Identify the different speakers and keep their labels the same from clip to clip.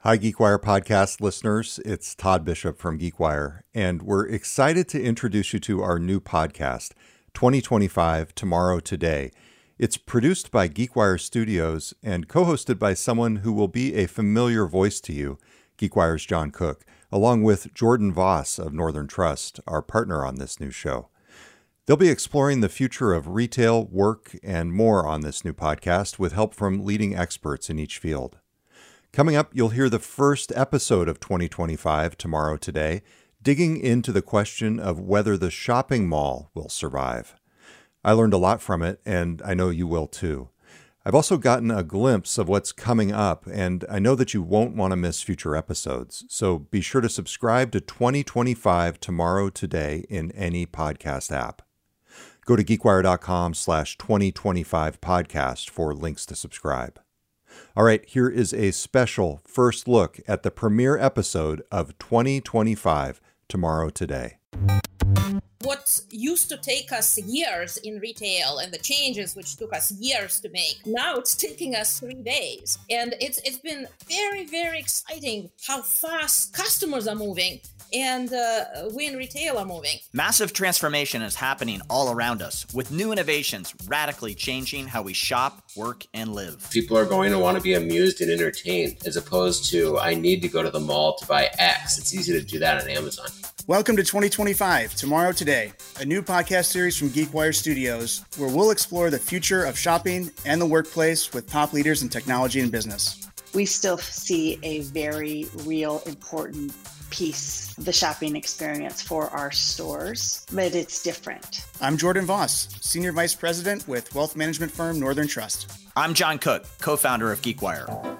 Speaker 1: Hi, GeekWire podcast listeners. It's Todd Bishop from GeekWire, and we're excited to introduce you to our new podcast, 2025 Tomorrow Today. It's produced by GeekWire Studios and co-hosted by someone who will be a familiar voice to you, GeekWire's John Cook, along with Jordan Voss of Northern Trust, our partner on this new show. They'll be exploring the future of retail, work, and more on this new podcast with help from leading experts in each field. Coming up, you'll hear the first episode of 2025 Tomorrow Today, digging into the question of whether the shopping mall will survive. I learned a lot from it, and I know you will too. I've also gotten a glimpse of what's coming up, and I know that you won't want to miss future episodes, so be sure to subscribe to 2025 Tomorrow Today in any podcast app. Go to geekwire.com/2025podcast for links to subscribe. All right, here is a special first look at the premiere episode of 2025 Tomorrow Today.
Speaker 2: What used to take us years in retail and the changes which took us years to make, now it's taking us 3 days. And it's been very, very exciting how fast customers are moving and we in retail are moving.
Speaker 3: Massive transformation is happening all around us, with new innovations radically changing how we shop, work, and live.
Speaker 4: People are going to want to be amused and entertained, as opposed to, I need to go to the mall to buy X. It's easy to do that on Amazon.
Speaker 5: Welcome to 2025 Tomorrow Today, a new podcast series from GeekWire Studios, where we'll explore the future of shopping and the workplace with top leaders in technology and business.
Speaker 6: We still see a very real, important piece of the shopping experience for our stores, but it's different.
Speaker 5: I'm Jordan Voss, Senior Vice President with wealth management firm Northern Trust.
Speaker 3: I'm John Cook, co-founder of GeekWire.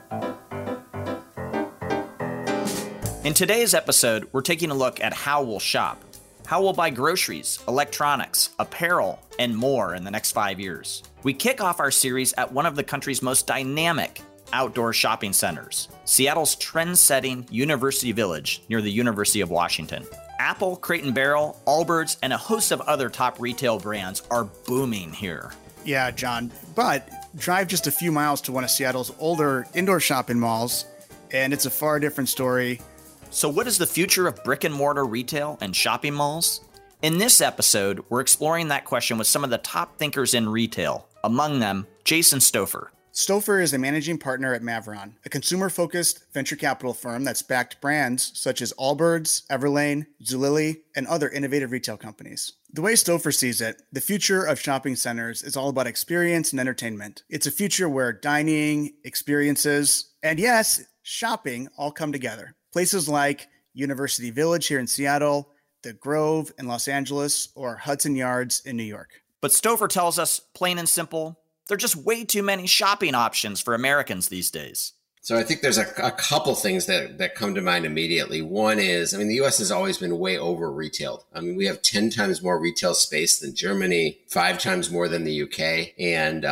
Speaker 3: In today's episode, we're taking a look at how we'll shop, how we'll buy groceries, electronics, apparel, and more in the next 5 years. We kick off our series at one of the country's most dynamic outdoor shopping centers, Seattle's trend-setting University Village near the University of Washington. Apple, Crate & Barrel, Allbirds, and a host of other top retail brands are booming here.
Speaker 5: Yeah, John, but drive just a few miles to one of Seattle's older indoor shopping malls, and it's a far different story.
Speaker 3: So what is the future of brick-and-mortar retail and shopping malls? In this episode, we're exploring that question with some of the top thinkers in retail, among them Jason Stouffer.
Speaker 5: Stouffer is a managing partner at Maveron, a consumer-focused venture capital firm that's backed brands such as Allbirds, Everlane, Zulily, and other innovative retail companies. The way Stouffer sees it, the future of shopping centers is all about experience and entertainment. It's a future where dining, experiences, and yes, shopping all come together. Places like University Village here in Seattle, The Grove in Los Angeles, or Hudson Yards in New York.
Speaker 3: But Stouffer tells us, plain and simple, there are just way too many shopping options for Americans these days.
Speaker 4: So I think there's a couple things that come to mind immediately. One is, the U.S. has always been way over retailed. We have 10 times more retail space than Germany, 5 times more than the UK. And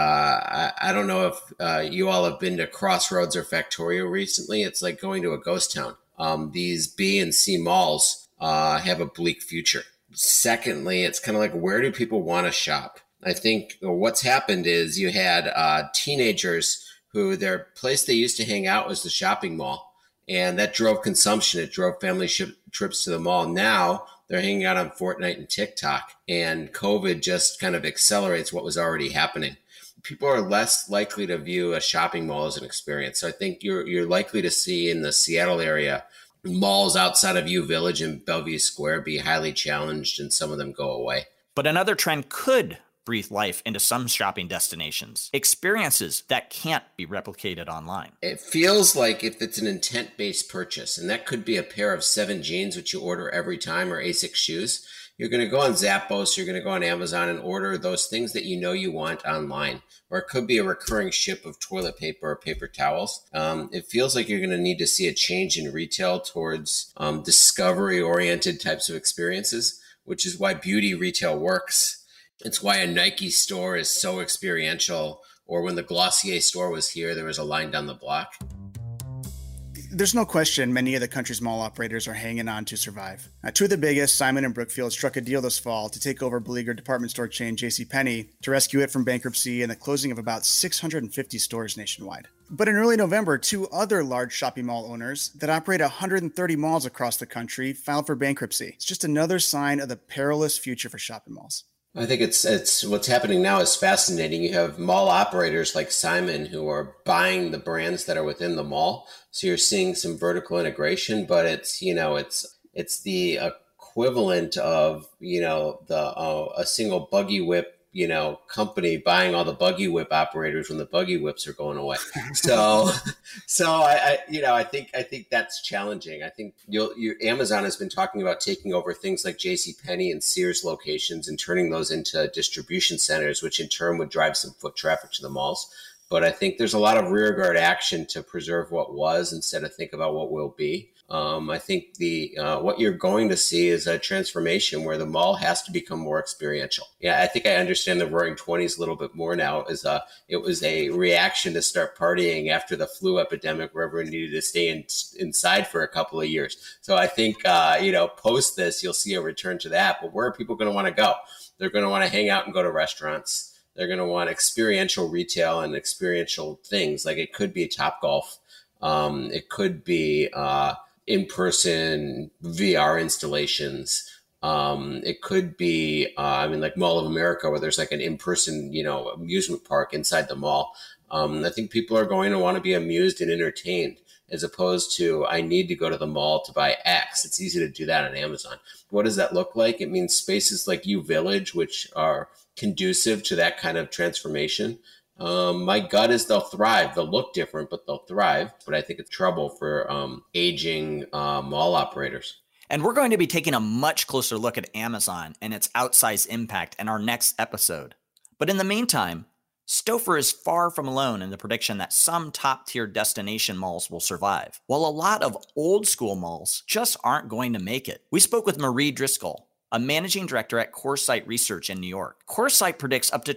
Speaker 4: I don't know if you all have been to Crossroads or Factorio recently. It's like going to a ghost town. These B and C malls have a bleak future. Secondly, it's kind of like, where do people want to shop? I think what's happened is you had teenagers who their place they used to hang out was the shopping mall, and that drove consumption. It drove family trips to the mall. Now they're hanging out on Fortnite and TikTok, and COVID just kind of accelerates what was already happening. People are less likely to view a shopping mall as an experience. So I think you're likely to see in the Seattle area malls outside of U Village and Bellevue Square be highly challenged, and some of them go away.
Speaker 3: But another trend could breathe life into some shopping destinations, experiences that can't be replicated online.
Speaker 4: It feels like if it's an intent-based purchase, and that could be a pair of 7 jeans, which you order every time, or ASICS shoes, you're going to go on Zappos, you're going to go on Amazon and order those things that you know you want online. Or it could be a recurring ship of toilet paper or paper towels. It feels like you're going to need to see a change in retail towards discovery-oriented types of experiences, which is why beauty retail works. It's why a Nike store is so experiential, or when the Glossier store was here, there was a line down the block.
Speaker 5: There's no question many of the country's mall operators are hanging on to survive. Two of the biggest, Simon and Brookfield, struck a deal this fall to take over beleaguered department store chain JCPenney to rescue it from bankruptcy and the closing of about 650 stores nationwide. But in early November, two other large shopping mall owners that operate 130 malls across the country filed for bankruptcy. It's just another sign of the perilous future for shopping malls.
Speaker 4: I think it's what's happening now is fascinating. You have mall operators like Simon who are buying the brands that are within the mall. So you're seeing some vertical integration, but it's the equivalent of, a single buggy whip, company buying all the buggy whip operators when the buggy whips are going away. So I think that's challenging. I think Amazon has been talking about taking over things like JCPenney and Sears locations and turning those into distribution centers, which in turn would drive some foot traffic to the malls. But I think there's a lot of rearguard action to preserve what was instead of think about what will be. I think what you're going to see is a transformation where the mall has to become more experiential. Yeah, I think I understand the Roaring '20s a little bit more now. It was a reaction to start partying after the flu epidemic, where everyone needed to stay inside for a couple of years. So I think post this, you'll see a return to that. But where are people going to want to go? They're going to want to hang out and go to restaurants. They're going to want experiential retail and experiential things. Like it could be Topgolf. It could be in-person VR installations. It could be, like Mall of America, where there's like an in-person, amusement park inside the mall. I think people are going to want to be amused and entertained, as opposed to, I need to go to the mall to buy X. It's easy to do that on Amazon. What does that look like? It means spaces like U Village, which are conducive to that kind of transformation. My gut is they'll thrive. They'll look different, but they'll thrive. But I think it's trouble for aging mall operators.
Speaker 3: And we're going to be taking a much closer look at Amazon and its outsized impact in our next episode. But in the meantime, Stauffer is far from alone in the prediction that some top-tier destination malls will survive, while a lot of old-school malls just aren't going to make it. We spoke with Marie Driscoll, a managing director at CoreSite Research in New York. CoreSite predicts up to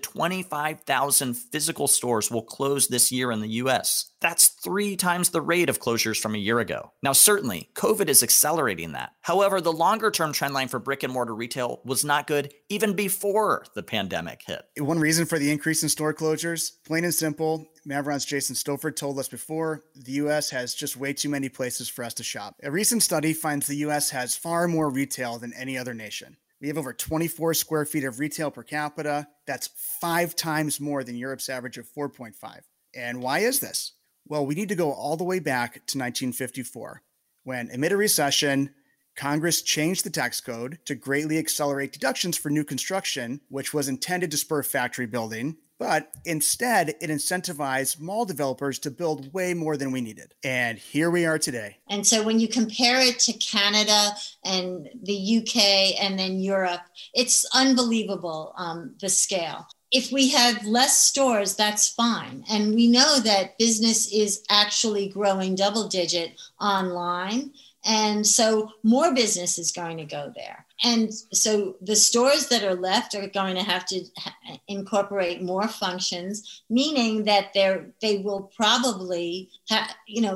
Speaker 3: 25,000 physical stores will close this year in the US. That's 3 times the rate of closures from a year ago. Now, certainly, COVID is accelerating that. However, the longer-term trend line for brick-and-mortar retail was not good even before the pandemic hit.
Speaker 5: One reason for the increase in store closures, plain and simple, Mavron's Jason Stauffer told us before, the U.S. has just way too many places for us to shop. A recent study finds the U.S. has far more retail than any other nation. We have over 24 square feet of retail per capita. That's 5 times more than Europe's average of 4.5. And why is this? Well, we need to go all the way back to 1954, when amid a recession, Congress changed the tax code to greatly accelerate deductions for new construction, which was intended to spur factory building. But instead, it incentivized mall developers to build way more than we needed. And here we are today.
Speaker 7: And so when you compare it to Canada and the UK and then Europe, it's unbelievable, the scale. If we have less stores, that's fine. And we know that business is actually growing double digit online. And so more business is going to go there. And so the stores that are left are going to have to incorporate more functions, meaning that they will probably have,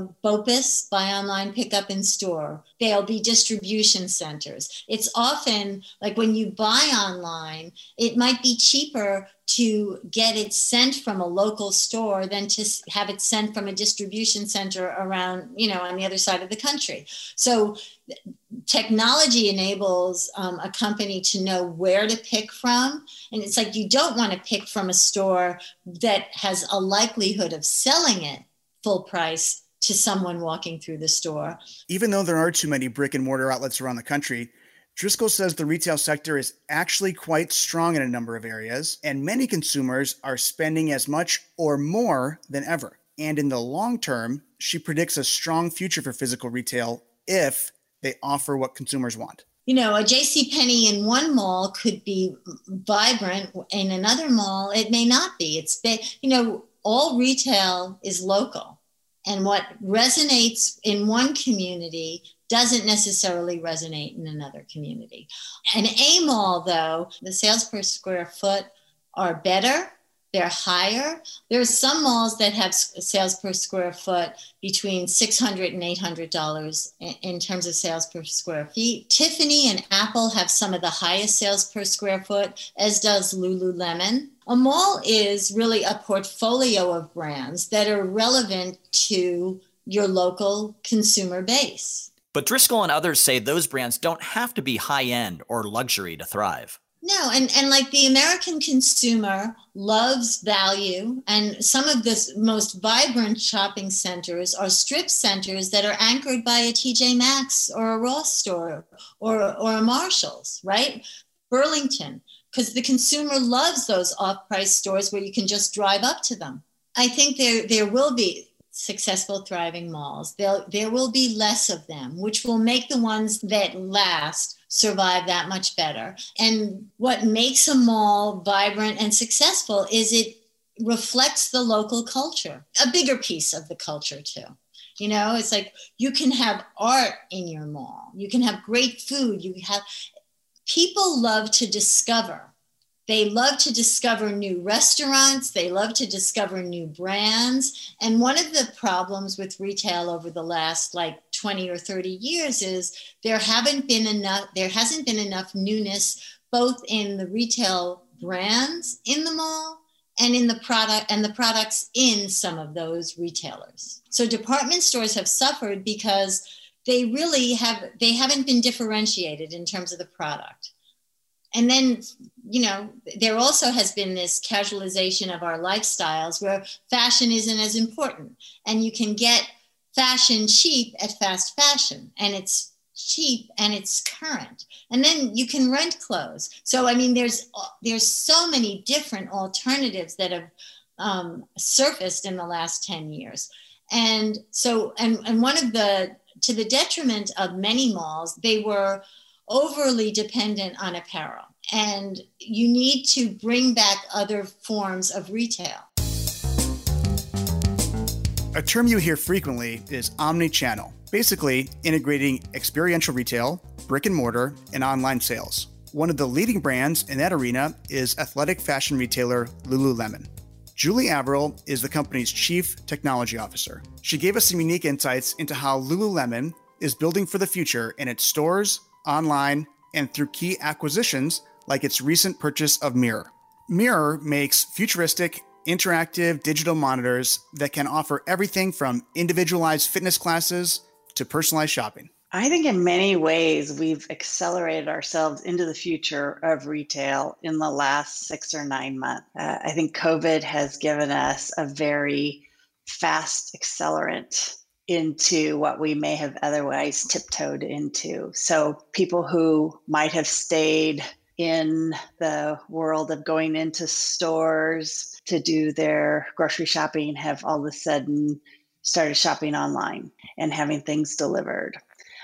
Speaker 7: BOPIS, buy online, pick up in store. They'll be distribution centers. It's often like when you buy online, it might be cheaper to get it sent from a local store than to have it sent from a distribution center around, on the other side of the country. So technology enables a company to know where to pick from. And it's like you don't want to pick from a store that has a likelihood of selling it full price to someone walking through the store.
Speaker 5: Even though there are too many brick and mortar outlets around the country, Driscoll says the retail sector is actually quite strong in a number of areas, and many consumers are spending as much or more than ever. And in the long term, she predicts a strong future for physical retail if they offer what consumers want.
Speaker 7: A JCPenney in one mall could be vibrant. In another mall, it may not be. All retail is local. And what resonates in one community doesn't necessarily resonate in another community. An A mall, though, the sales per square foot are better. They're higher. There's some malls that have sales per square foot between $600 and $800 in terms of sales per square feet. Tiffany and Apple have some of the highest sales per square foot, as does Lululemon. A mall is really a portfolio of brands that are relevant to your local consumer base.
Speaker 3: But Driscoll and others say those brands don't have to be high-end or luxury to thrive.
Speaker 7: No, and like the American consumer loves value, and some of the most vibrant shopping centers are strip centers that are anchored by a TJ Maxx or a Ross store or a Marshalls, right? Burlington, because the consumer loves those off-price stores where you can just drive up to them. I think there will be successful, thriving malls. There will be less of them, which will make the ones that last survive that much better. And what makes a mall vibrant and successful is it reflects the local culture, a bigger piece of the culture too. You know, it's like you can have art in your mall. You can have great food. People love to discover. They love to discover new restaurants. They love to discover new brands. And one of the problems with retail over the last 20 or 30 years is there hasn't been enough newness, both in the retail brands in the mall and in the products in some of those retailers. So department stores have suffered because they haven't been differentiated in terms of the product. And then, there also has been this casualization of our lifestyles where fashion isn't as important, and you can get fashion cheap at fast fashion, and it's cheap and it's current. And then you can rent clothes. So, there's so many different alternatives that have surfaced in the last 10 years. And so, and one of to the detriment of many malls, they were overly dependent on apparel. And you need to bring back other forms of retail.
Speaker 5: A term you hear frequently is omni-channel, basically integrating experiential retail, brick and mortar, and online sales. One of the leading brands in that arena is athletic fashion retailer Lululemon. Julie Averill is the company's Chief Technology Officer. She gave us some unique insights into how Lululemon is building for the future in its stores, online, and through key acquisitions like its recent purchase of Mirror. Mirror makes futuristic, interactive digital monitors that can offer everything from individualized fitness classes to personalized shopping.
Speaker 6: I think in many ways, we've accelerated ourselves into the future of retail in the last 6 or 9 months. I think COVID has given us a very fast accelerant into what we may have otherwise tiptoed into. So people who might have stayed in the world of going into stores to do their grocery shopping have all of a sudden started shopping online and having things delivered.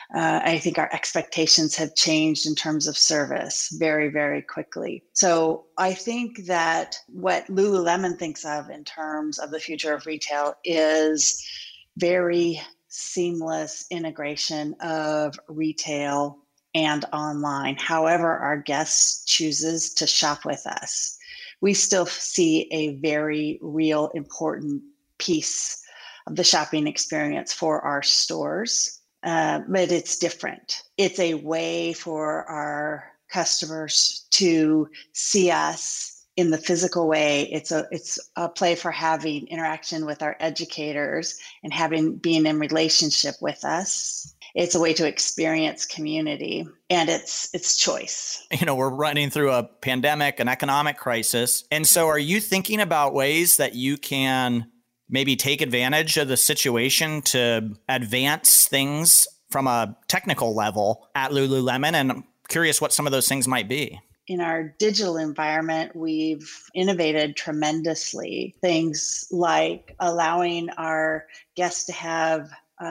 Speaker 6: I think our expectations have changed in terms of service very, very quickly. So I think that what Lululemon thinks of in terms of the future of retail is very seamless integration of retail and online, however our guest chooses to shop with us. We still see a very real important piece of the shopping experience for our stores, but it's different. It's a way for our customers to see us in the physical way. It's a play for having interaction with our educators and being in relationship with us. It's a way to experience community, and it's choice.
Speaker 3: We're running through a pandemic, an economic crisis. And so are you thinking about ways that you can maybe take advantage of the situation to advance things from a technical level at Lululemon? And I'm curious what some of those things might be.
Speaker 6: In our digital environment, we've innovated tremendously. Things like allowing our guests to have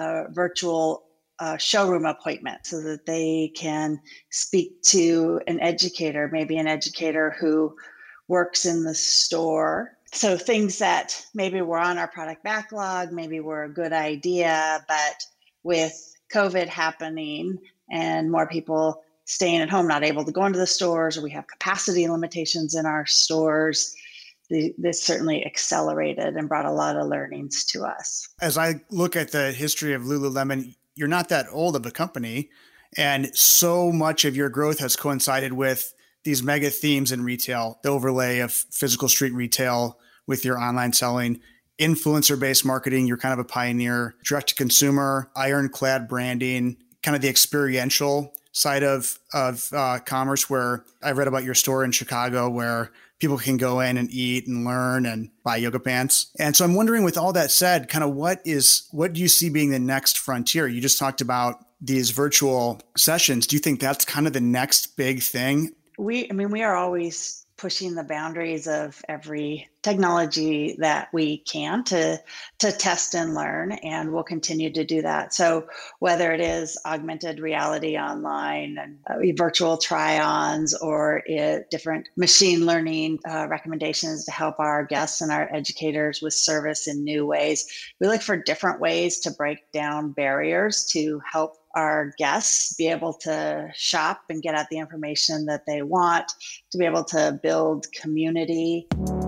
Speaker 6: virtual showroom appointment so that they can speak to an educator, maybe an educator who works in the store. So things that maybe were on our product backlog, maybe were a good idea, but with COVID happening and more people staying at home, not able to go into the stores, or we have capacity limitations in our stores, this certainly accelerated and brought a lot of learnings to us.
Speaker 5: As I look at the history of Lululemon, you're not that old of a company, and so much of your growth has coincided with these mega themes in retail, the overlay of physical street retail with your online selling, influencer-based marketing, you're kind of a pioneer, direct-to-consumer, ironclad branding, kind of the experiential side of commerce, where I read about your store in Chicago where people can go in and eat and learn and buy yoga pants. And so I'm wondering, with all that said, kind of what do you see being the next frontier? You just talked about these virtual sessions. Do you think that's kind of the next big thing?
Speaker 6: We are always pushing the boundaries of every technology that we can to test and learn, and we'll continue to do that. So whether it is augmented reality online and virtual try-ons, or different machine learning recommendations to help our guests and our educators with service in new ways, we look for different ways to break down barriers to help our guests be able to shop and get at the information that they want, to be able to build community.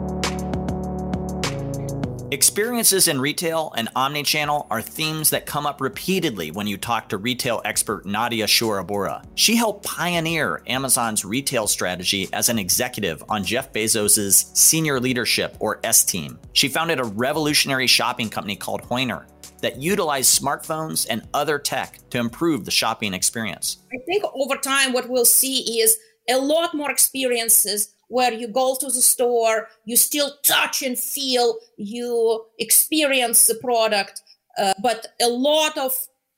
Speaker 3: Experiences in retail and omnichannel are themes that come up repeatedly when you talk to retail expert Nadia Shurabura. She helped pioneer Amazon's retail strategy as an executive on Jeff Bezos' senior leadership, or S team. She founded a revolutionary shopping company called Hoyner that utilized smartphones and other tech to improve the shopping experience.
Speaker 2: I think over time what we'll see is a lot more experiences where you go to the store, you still touch and feel, you experience the product, but a lot of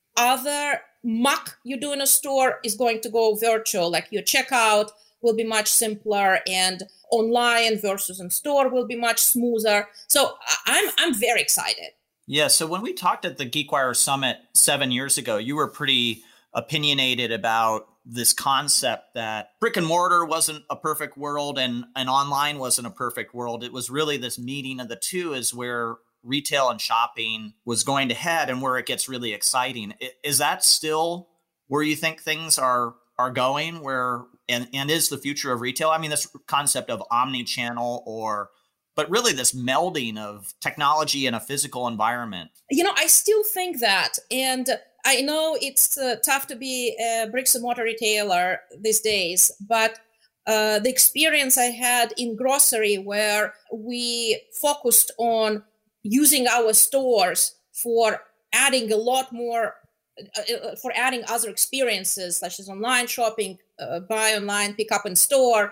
Speaker 2: other muck you do in a store is going to go virtual. Like your checkout will be much simpler, and online versus in store will be much smoother. So I'm very excited.
Speaker 3: Yeah, so when we talked at the GeekWire Summit 7 years ago, you were pretty opinionated about this concept that brick and mortar wasn't a perfect world and online wasn't a perfect world. It was really this meeting of the two is where retail and shopping was going to head, and where it gets really exciting. Is that still where you think things are going, and is the future of retail? I mean, this concept of omni-channel, but really this melding of technology in a physical environment.
Speaker 2: I still think that. And I know it's tough to be a bricks and mortar retailer these days, but the experience I had in grocery, where we focused on using our stores for adding a lot more, for adding other experiences, such as online shopping, buy online, pick up in store,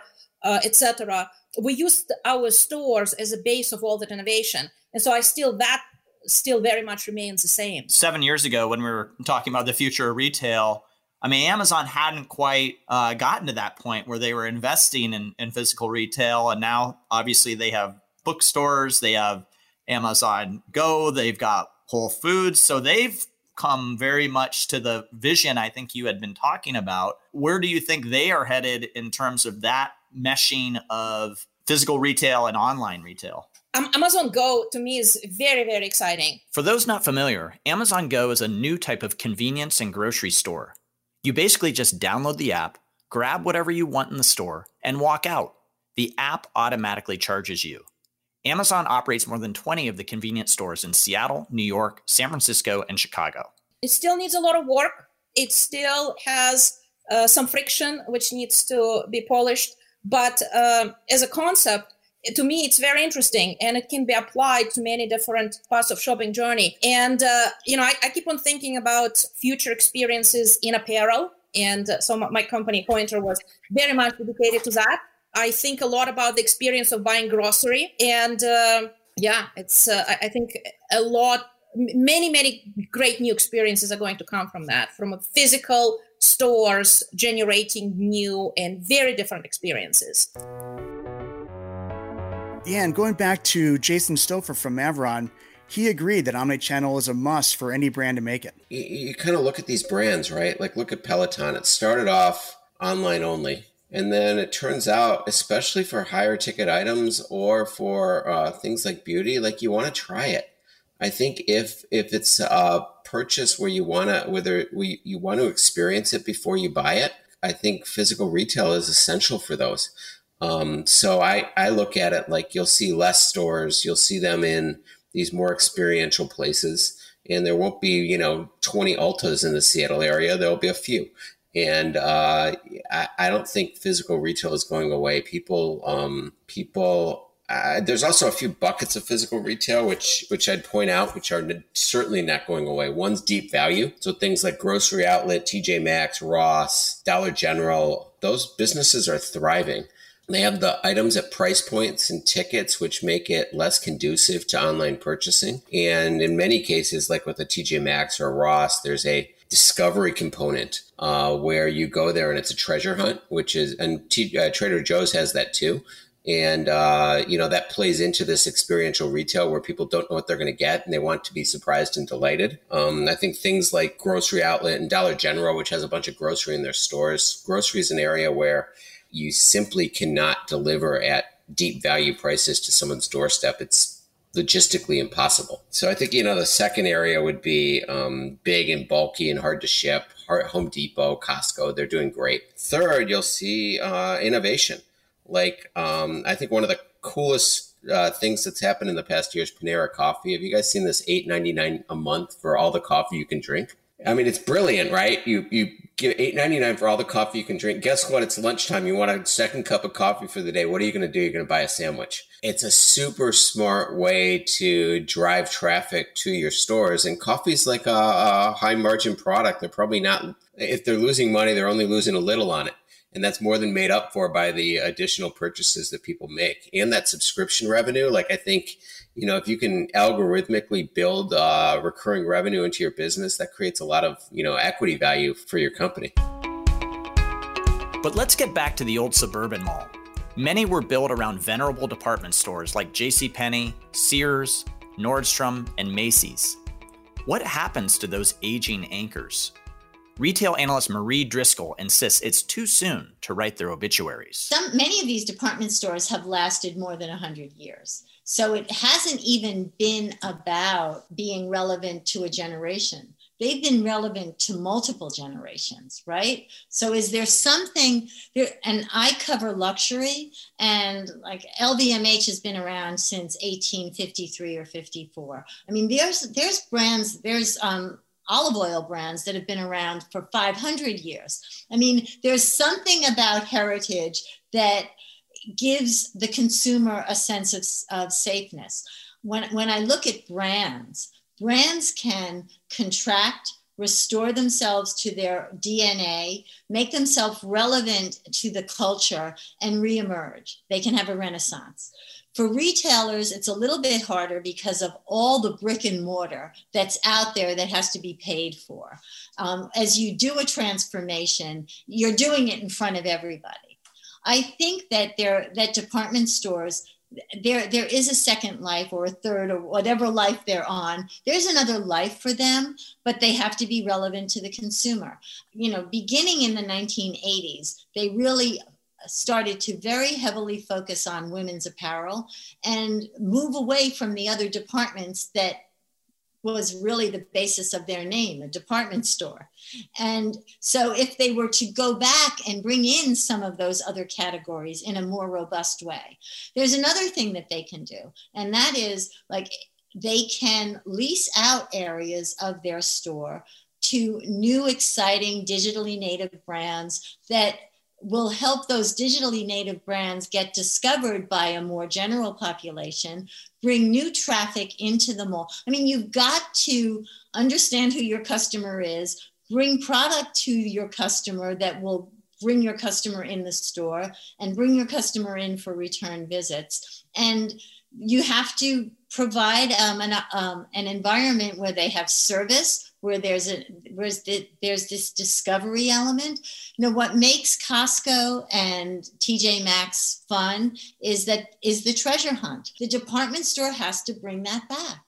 Speaker 2: etc. We used our stores as a base of all that innovation. And so that still very much remains the same. 7
Speaker 3: years ago, when we were talking about the future of retail, I mean, Amazon hadn't quite gotten to that point where they were investing in physical retail. And now, obviously, they have bookstores, they have Amazon Go, they've got Whole Foods. So they've come very much to the vision I think you had been talking about. Where do you think they are headed in terms of that meshing of physical retail and online retail?
Speaker 2: Amazon Go, to me, is very, very exciting.
Speaker 3: For those not familiar, Amazon Go is a new type of convenience and grocery store. You basically just download the app, grab whatever you want in the store, and walk out. The app automatically charges you. Amazon operates more than 20 of the convenience stores in Seattle, New York, San Francisco, and Chicago.
Speaker 2: It still needs a lot of work. It still has some friction, which needs to be polished. But as a concept, to me, it's very interesting, and it can be applied to many different parts of shopping journey. And, I keep on thinking about future experiences in apparel. And so my company, Pointer, was very much dedicated to that. I think a lot about the experience of buying grocery. And I think many great new experiences are going to come from that, from physical stores generating new and very different experiences.
Speaker 5: Yeah, and going back to Jason Stouffer from Maveron, he agreed that omnichannel is a must for any brand to make it.
Speaker 4: You kind of look at these brands, right? Like look at Peloton. It started off online only. And then it turns out, especially for higher ticket items or for things like beauty, like you want to try it. I think if it's a purchase where you want to experience it before you buy it, I think physical retail is essential for those. So I look at it like you'll see less stores, you'll see them in these more experiential places, and there won't be, 20 Ultas in the Seattle area. There'll be a few. And I don't think physical retail is going away. There's also a few buckets of physical retail, which I'd point out, which are certainly not going away. One's deep value. So things like Grocery Outlet, TJ Maxx, Ross, Dollar General, those businesses are thriving. They have the items at price points and tickets, which make it less conducive to online purchasing. And in many cases, like with a TJ Maxx or a Ross, there's a discovery component where you go there and it's a treasure hunt, and Trader Joe's has that too. And, that plays into this experiential retail where people don't know what they're going to get and they want to be surprised and delighted. I think things like Grocery Outlet and Dollar General, which has a bunch of grocery in their stores. Grocery is an area where you simply cannot deliver at deep value prices to someone's doorstep. It's logistically impossible. So I think, the second area would be big and bulky and hard to ship. Home Depot, Costco, they're doing great. Third, you'll see innovation. Like, I think one of the coolest things that's happened in the past year is Panera Coffee. Have you guys seen this $8.99 a month for all the coffee you can drink? I mean, it's brilliant, right? You give $8.99 for all the coffee you can drink. Guess what? It's lunchtime. You want a second cup of coffee for the day. What are you going to do? You're going to buy a sandwich. It's a super smart way to drive traffic to your stores. And coffee's like a high margin product. They're probably not, if they're losing money, they're only losing a little on it. And that's more than made up for by the additional purchases that people make and that subscription revenue. Like, I think, if you can algorithmically build recurring revenue into your business, that creates a lot of, equity value for your company.
Speaker 3: But let's get back to the old suburban mall. Many were built around venerable department stores like JCPenney, Sears, Nordstrom, and Macy's. What happens to those aging anchors? Retail analyst Marie Driscoll insists it's too soon to write their obituaries.
Speaker 7: Many of these department stores have lasted more than 100 years. So it hasn't even been about being relevant to a generation. They've been relevant to multiple generations, right? So is there something there? And I cover luxury, and like LVMH has been around since 1853 or 54. I mean, there's brands, there's olive oil brands that have been around for 500 years. I mean, there's something about heritage that gives the consumer a sense of safeness. When I look at brands can contract, restore themselves to their DNA, make themselves relevant to the culture, and reemerge. They can have a renaissance. For retailers, it's a little bit harder because of all the brick and mortar that's out there that has to be paid for. As you do a transformation, you're doing it in front of everybody. I think that department stores, there is a second life or a third or whatever life they're on. There's another life for them, but they have to be relevant to the consumer. Beginning in the 1980s, they really started to very heavily focus on women's apparel and move away from the other departments that was really the basis of their name, a department store. And so if they were to go back and bring in some of those other categories in a more robust way, there's another thing that they can do. And that is, like, they can lease out areas of their store to new, exciting, digitally native brands that will help those digitally native brands get discovered by a more general population, bring new traffic into the mall. I mean, you've got to understand who your customer is, bring product to your customer that will bring your customer in the store and bring your customer in for return visits. And you have to provide an environment where they have service, where there's this discovery element. What makes Costco and TJ Maxx fun is the treasure hunt. The department store has to bring that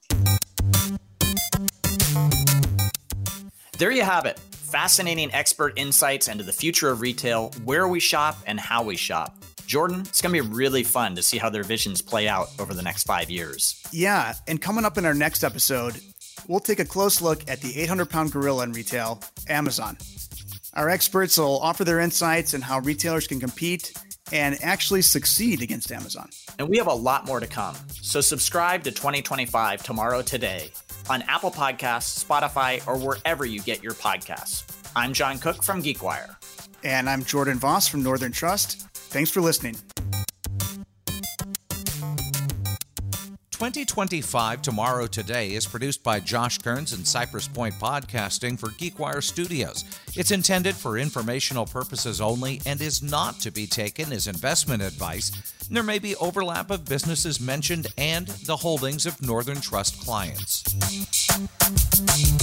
Speaker 7: back.
Speaker 3: There you have it. Fascinating expert insights into the future of retail, where we shop and how we shop. Jordan, it's going to be really fun to see how their visions play out over the next 5 years.
Speaker 5: Yeah, and coming up in our next episode, we'll take a close look at the 800-pound gorilla in retail, Amazon. Our experts will offer their insights on how retailers can compete and actually succeed against Amazon.
Speaker 3: And we have a lot more to come. So subscribe to 2025 Tomorrow Today on Apple Podcasts, Spotify, or wherever you get your podcasts. I'm John Cook from GeekWire.
Speaker 5: And I'm Jordan Voss from Northern Trust. Thanks for listening.
Speaker 8: 2025 Tomorrow Today is produced by Josh Kearns and Cypress Point Podcasting for GeekWire Studios. It's intended for informational purposes only and is not to be taken as investment advice. There may be overlap of businesses mentioned and the holdings of Northern Trust clients.